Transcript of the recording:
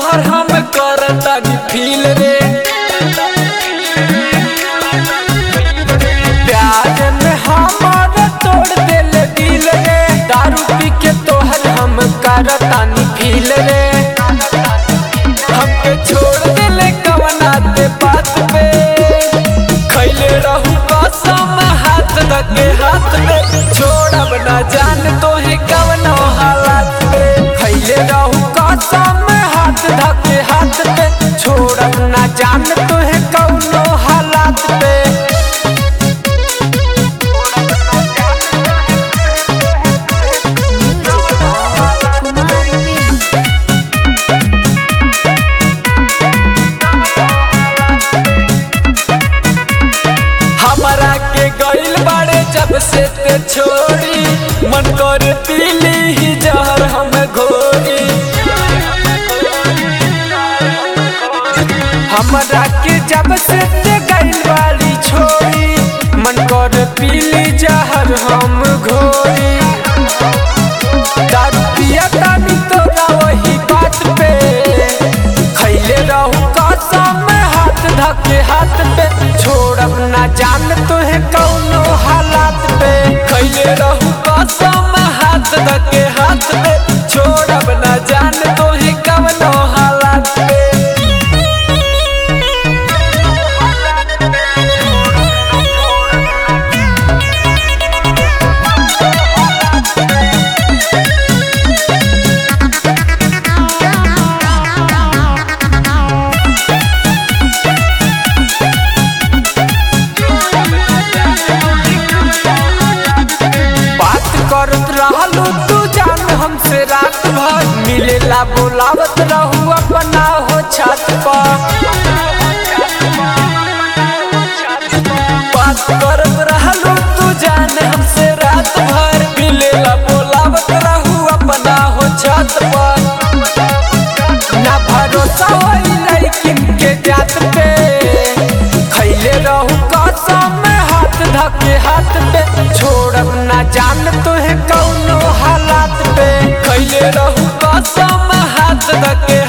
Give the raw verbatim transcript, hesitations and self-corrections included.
तोहर हम करतानी फील रे। प्यार में हमार तोड़ दिल दिल रे। दारू पी के तोहर हम करतानी फील रे। हमके छोड़ दिले कवना ते बात पे। खैले रहू कसम हाथ धके हाथ पे। छोड़ब ना जान तोहे कवनो हालात पे। खैले रहू कसम हाथ धके हाथ पे। छोड़ब ना जान तोहे कवनो हालात पे। हमरा के गइल बाड़े जब से ते छोड़ी। मन कर पीली ही जहर हम घोरी। हमरा के जब से ते गइल बाड़ी छोड़ी। मन कर पीली जहर हम घोरी। दारू पिया तानी तोरा वही बात पे। खैले रहू कसम हाथ धके हाथ पे। छोड़ब ना जान तोहे कौनो हालात पे। खैले रहू कसम हाथ धके हाथ पे। छोड़ब ना जान तोहे कौनो हालात पे। करत रहलू तू जान हमसे रात भर। मिलेला बोलावत रहू अपना हो छत पर। बात करत रहलू तू जान हमसे रात भर। मिलेला बोलावत रहू अपना हो छत पर। ना भरोसा होई लइकिन के जात पे। खैले रहू कसम हाथ धके हाथ पे। छोड़ब ना जान तोहे कौनो हालात पे। खैले रहू कसम हाथ धके